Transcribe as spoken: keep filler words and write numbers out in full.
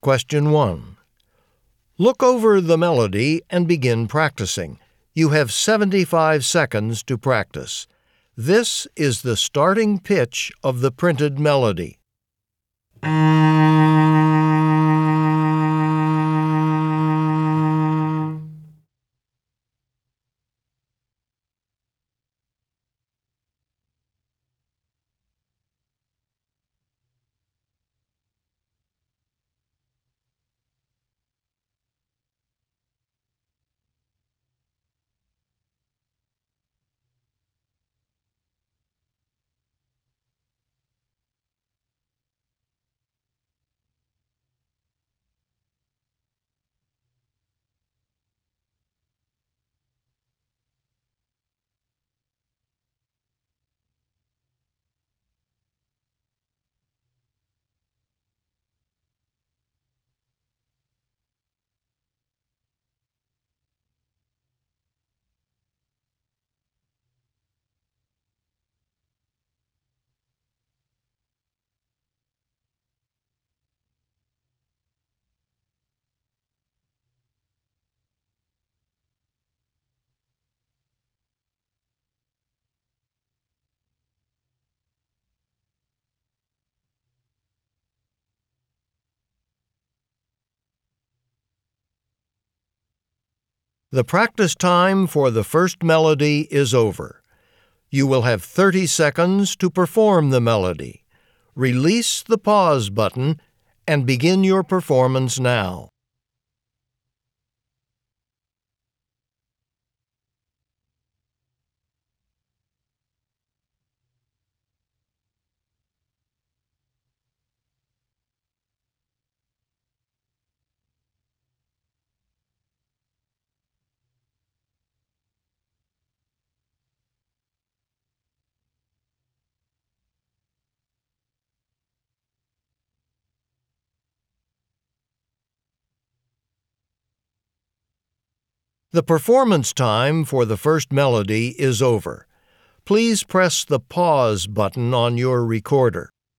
Question one. Look over the melody and begin practicing. You have seventy-five seconds to practice. This is the starting pitch of the printed melody. The practice time for the first melody is over. You will have thirty seconds to perform the melody. Release the pause button and begin your performance now. The performance time for the first melody is over. Please press the pause button on your recorder.